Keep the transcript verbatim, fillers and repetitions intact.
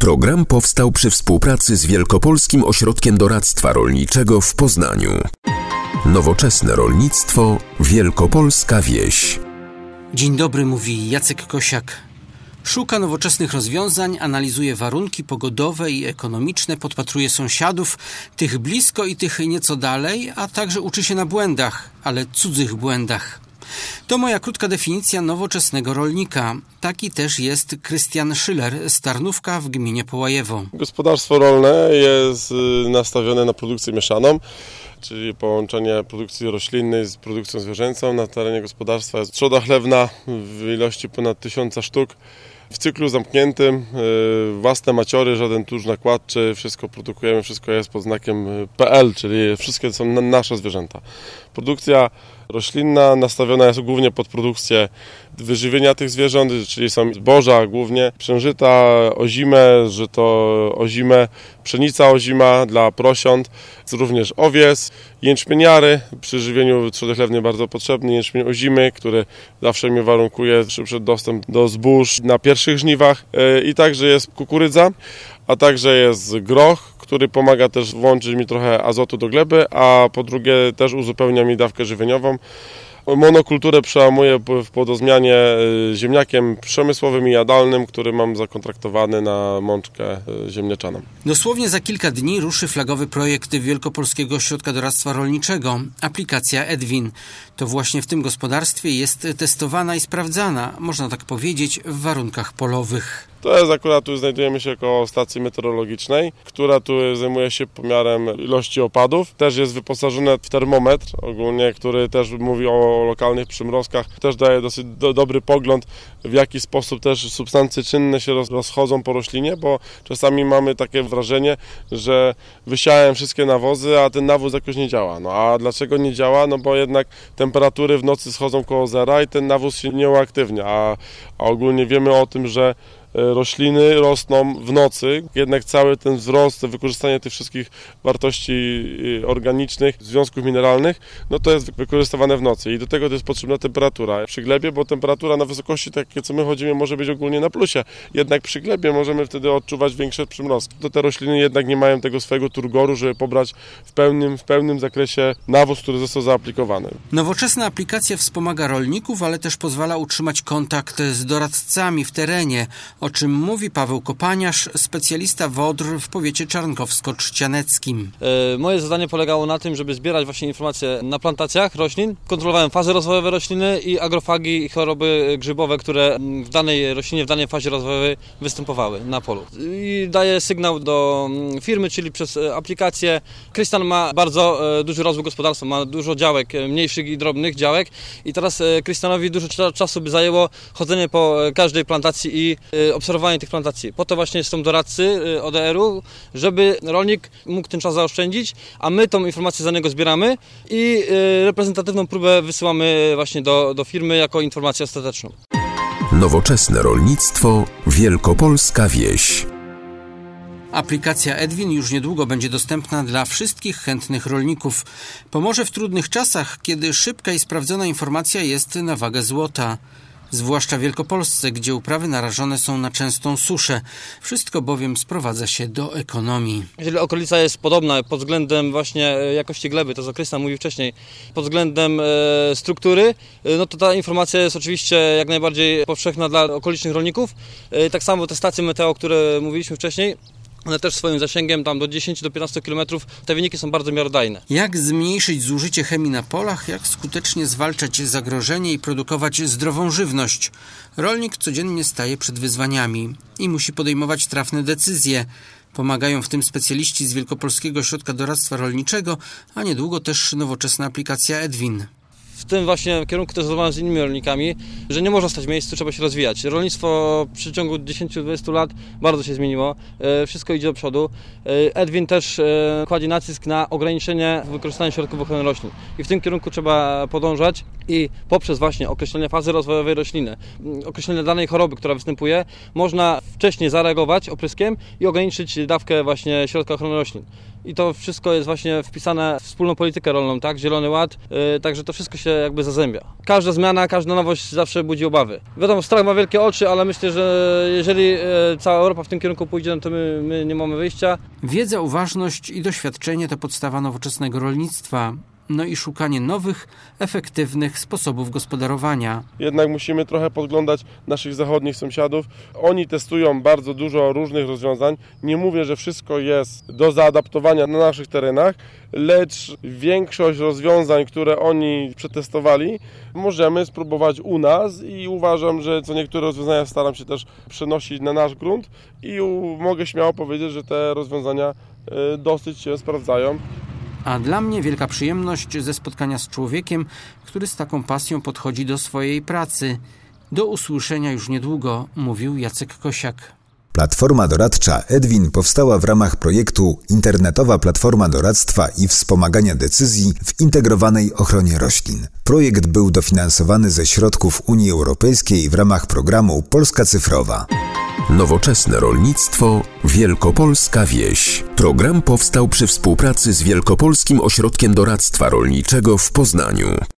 Program powstał przy współpracy z Wielkopolskim Ośrodkiem Doradztwa Rolniczego w Poznaniu. Nowoczesne rolnictwo, wielkopolska wieś. Dzień dobry, mówi Jacek Kosiak. Szuka nowoczesnych rozwiązań, analizuje warunki pogodowe i ekonomiczne, podpatruje sąsiadów, tych blisko i tych nieco dalej, a także uczy się na błędach, ale cudzych błędach. To moja krótka definicja nowoczesnego rolnika. Taki też jest Krystian Szyler z Tarnówka w gminie Połajewo. Gospodarstwo rolne jest nastawione na produkcję mieszaną, czyli połączenie produkcji roślinnej z produkcją zwierzęcą. Na terenie gospodarstwa jest trzoda chlewna w ilości ponad tysiąca sztuk. W cyklu zamkniętym, własne maciory, żaden tusz nakładczy, wszystko produkujemy, wszystko jest pod znakiem P L, czyli wszystkie są nasze zwierzęta. Produkcja roślinna nastawiona jest głównie pod produkcję wyżywienia tych zwierząt, czyli są zboża głównie, przężyta ozime, żyto ozime, pszenica ozima dla prosiąt, również owies, jęczmieniary, przy żywieniu trzody chlewnej bardzo potrzebny, jęczmień ozimy, który zawsze mi warunkuje szybszy dostęp do zbóż na pierwszych żniwach i także jest kukurydza, a także jest groch, który pomaga też włączyć mi trochę azotu do gleby, a po drugie też uzupełnia mi dawkę żywieniową. Monokulturę przełamuję w płodozmianie ziemniakiem przemysłowym i jadalnym, który mam zakontraktowany na mączkę ziemniaczaną. Dosłownie za kilka dni ruszy flagowy projekt Wielkopolskiego Ośrodka Doradztwa Rolniczego, aplikacja Edwin. To właśnie w tym gospodarstwie jest testowana i sprawdzana, można tak powiedzieć, w warunkach polowych. To jest akurat, tu znajdujemy się koło stacji meteorologicznej, która tu zajmuje się pomiarem ilości opadów. Też jest wyposażona w termometr ogólnie, który też mówi o lokalnych przymrozkach. Też daje dosyć do, dobry pogląd, w jaki sposób też substancje czynne się roz, rozchodzą po roślinie, bo czasami mamy takie wrażenie, że wysiałem wszystkie nawozy, a ten nawóz jakoś nie działa. No a dlaczego nie działa? No bo jednak temperatury w nocy schodzą koło zera i ten nawóz się nie uaktywnia, a, a ogólnie wiemy o tym, że rośliny rosną w nocy, jednak cały ten wzrost, wykorzystanie tych wszystkich wartości organicznych, związków mineralnych, no to jest wykorzystywane w nocy i do tego to jest potrzebna temperatura przy glebie, bo temperatura na wysokości, takie co my chodzimy, może być ogólnie na plusie, jednak przy glebie możemy wtedy odczuwać większe przymrozki. To te rośliny jednak nie mają tego swojego turgoru, żeby pobrać w pełnym, w pełnym zakresie nawóz, który został zaaplikowany. Nowoczesna aplikacja wspomaga rolników, ale też pozwala utrzymać kontakt z doradcami w terenie, o czym mówi Paweł Kopaniarz, specjalista wodr w powiecie czarnkowsko-trzcianeckim. E, moje zadanie polegało na tym, żeby zbierać właśnie informacje na plantacjach roślin. Kontrolowałem fazy rozwojowe rośliny i agrofagi i choroby grzybowe, które w danej roślinie, w danej fazie rozwojowej występowały na polu. I daję sygnał do firmy, czyli przez aplikację. Krystian ma bardzo duży rozwój gospodarstwa, ma dużo działek, mniejszych i drobnych działek i teraz Krystianowi dużo czasu by zajęło chodzenie po każdej plantacji i obserwowanie tych plantacji. Po to właśnie są doradcy O D R-u, żeby rolnik mógł ten czas zaoszczędzić, a my tą informację za niego zbieramy i reprezentatywną próbę wysyłamy właśnie do, do firmy jako informację ostateczną. Nowoczesne rolnictwo, wielkopolska wieś. Aplikacja Edwin już niedługo będzie dostępna dla wszystkich chętnych rolników. Pomoże w trudnych czasach, kiedy szybka i sprawdzona informacja jest na wagę złota. Zwłaszcza w Wielkopolsce, gdzie uprawy narażone są na częstą suszę. Wszystko bowiem sprowadza się do ekonomii. Jeżeli okolica jest podobna pod względem właśnie jakości gleby, to co Krystian mówił wcześniej, pod względem e, struktury, no to ta informacja jest oczywiście jak najbardziej powszechna dla okolicznych rolników. E, tak samo te stacje meteo, o które mówiliśmy wcześniej, one też swoim zasięgiem tam do dziesięciu do piętnastu kilometrów, te wyniki są bardzo miarodajne. Jak zmniejszyć zużycie chemii na polach, jak skutecznie zwalczać zagrożenie i produkować zdrową żywność? Rolnik codziennie staje przed wyzwaniami i musi podejmować trafne decyzje. Pomagają w tym specjaliści z Wielkopolskiego Ośrodka Doradztwa Rolniczego, a niedługo też nowoczesna aplikacja Edwin. W tym właśnie kierunku też rozmawiam z innymi rolnikami, że nie można stać w miejscu, trzeba się rozwijać. Rolnictwo w przeciągu dziesięciu do dwudziestu lat bardzo się zmieniło, wszystko idzie do przodu. Edwin też kładzie nacisk na ograniczenie wykorzystania środków ochrony roślin i w tym kierunku trzeba podążać i poprzez właśnie określenie fazy rozwojowej rośliny, określenie danej choroby, która występuje, można wcześniej zareagować opryskiem i ograniczyć dawkę właśnie środka ochrony roślin. i to wszystko jest właśnie wpisane w wspólną politykę rolną, tak? Zielony Ład, yy, także to wszystko się jakby zazębia. Każda zmiana, każda nowość zawsze budzi obawy. Wiadomo, strach ma wielkie oczy, ale myślę, że jeżeli yy, cała Europa w tym kierunku pójdzie, no to my, my nie mamy wyjścia. Wiedza, uważność i doświadczenie to podstawa nowoczesnego rolnictwa. No i szukanie nowych, efektywnych sposobów gospodarowania. Jednak musimy trochę podglądać naszych zachodnich sąsiadów. Oni testują bardzo dużo różnych rozwiązań. Nie mówię, że wszystko jest do zaadaptowania na naszych terenach, lecz większość rozwiązań, które oni przetestowali, możemy spróbować u nas i uważam, że co niektóre rozwiązania staram się też przenosić na nasz grunt i mogę śmiało powiedzieć, że te rozwiązania dosyć się sprawdzają. A dla mnie wielka przyjemność ze spotkania z człowiekiem, który z taką pasją podchodzi do swojej pracy. Do usłyszenia już niedługo, mówił Jacek Kosiak. Platforma doradcza Edwin powstała w ramach projektu Internetowa Platforma Doradztwa i Wspomagania Decyzji w integrowanej ochronie roślin. Projekt był dofinansowany ze środków Unii Europejskiej w ramach programu Polska Cyfrowa. Nowoczesne rolnictwo, Wielkopolska wieś. Program powstał przy współpracy z Wielkopolskim Ośrodkiem Doradztwa Rolniczego w Poznaniu.